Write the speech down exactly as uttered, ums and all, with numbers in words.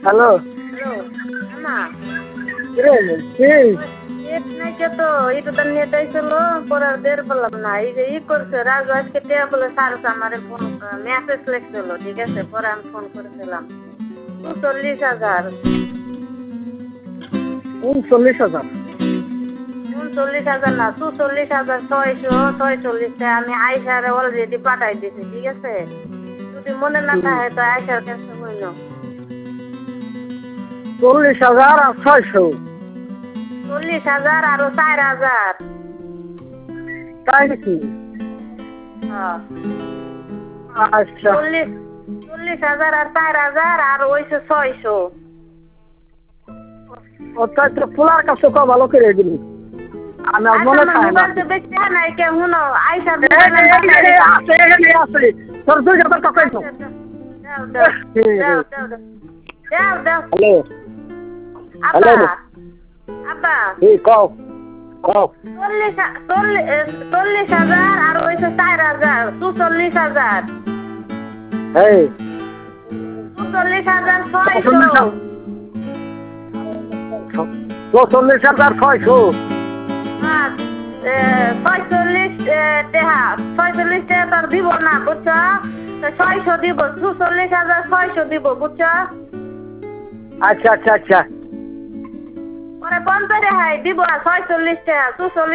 hello hello না রে কি নেট নাই কে তো এটা তো নেট আইছিল পরে আর বের করলাম না এই যে ই করছে রাজু আজকে টেয়া বলে সারছে আমারে ফোন মেসেজ লিখছিল ঠিক আছে পরে আমি ফোন করেছিলাম চল্লিশ হাজার উনচল্লিশ হাজার উনচল্লিশ হাজার না চুচল্লিশ হাজার ছয়শো ছয়চল্লিশটা আমি আয়সারে অলরেডি পাঠাই দিছি ঠিক আছে যদি মনে না থাকে তো আয়সার কাছে হইল চল্লিশ হাজার আর ছয়শো চল্লিশ হাজার আরো চার হাজার তাই নাকি হ্যাঁ আচ্ছা চল্লিশ চল্লিশ হাজার আর চার হাজার আর ওইশো ছয়শো ওটা তো পোলার কাছে কো ভালো করে দিবি আমার মনে থাকে না মোবাইল বেশি নাই কে হুনো আইসা আছে এখানে আছে তোর দুই হাজার টাকা দাও দাও দাও দাও দাও দাও হ্যালো আব্বা আব্বা এই কও কও চল্লিশ চল্লিশ হাজার আর ওইশো চার হাজার চুচল্লিশ হাজার এই চুচল্লিশ হাজার ছয়শো চল্লিশ হাজার ছয়শো ছয়চল্লিশ টেহা ছয়চল্লিশ টেহা তোর দিব না বুঝছো ছয়শো দিব চুচল্লিশ হাজার ছয়শো দিব বুঝছো আচ্ছা আচ্ছা আচ্ছা পরে পঞ্চাশ রেহাই দিব ছয়চল্লিশ টেহা চুচল্লিশ